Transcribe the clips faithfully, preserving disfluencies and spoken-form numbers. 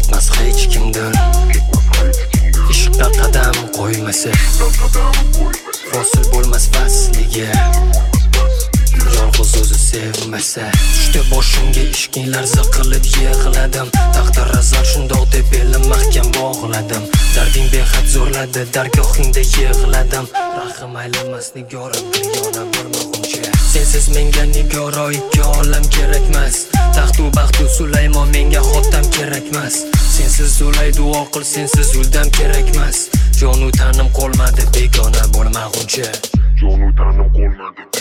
ketmas hech kimdir. Ishqqa qadam qo'ymasa hosil bo'lmas fasliga. Yolg'iz o'zi sevmasa tushdi boshimga ishkinglar ziqilib yig'ladim. Taqdir razal shundoq deb belim mahkam bog'ladim. Darding behad zo'rladi, dargohingda yig'ladim. Rahim aylamas nigora bir yona bo'lmaguncha. Sensiz menga nigora ikki olam kerakmas. Taxtu baxtu Sulaymon menga xotam kerakmas. Sensiz o'lay duo qil, sensiz o'ldam kerakmas. Jonu tanim qolmadi begona bo'lmaguncha. Jonu tanim qolmadi begona bo'lmaguncha.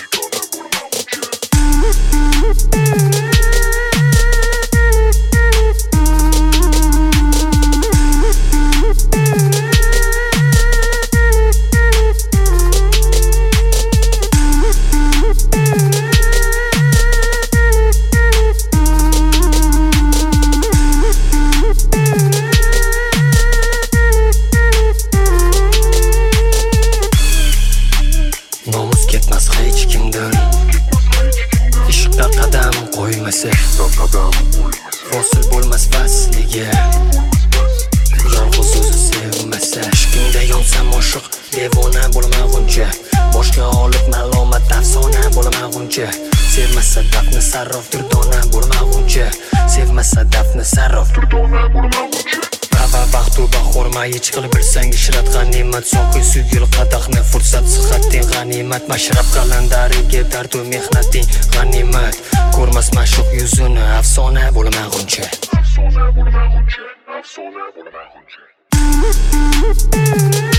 Nomus ketmas hech kimdir. Ishqqa qadam qo'ymasa hosil bo'lmas fasliga. Yolg'iz o'zi sevmasa ishqingda yonsam oshiq devona bo'lmaguncha. Boshga olib malomat afsona bo'lmaguncha. Sevmasa dafni sarrof durdona bo'lmaguncha. Sevmasa dafni sarrof durdona bo'lmaguncha. Va vaqt va xurmay hech qilib bilsang ishrat g'animat. Soqi suyul qadahni fursat sihating g'animat. Mashrab qalandariga dard va mehnating g'animat. Ko'rmas mashq yuzini afsona bo'lmaguncha. Afsona bo'lmaguncha, afsona bo'lmaguncha.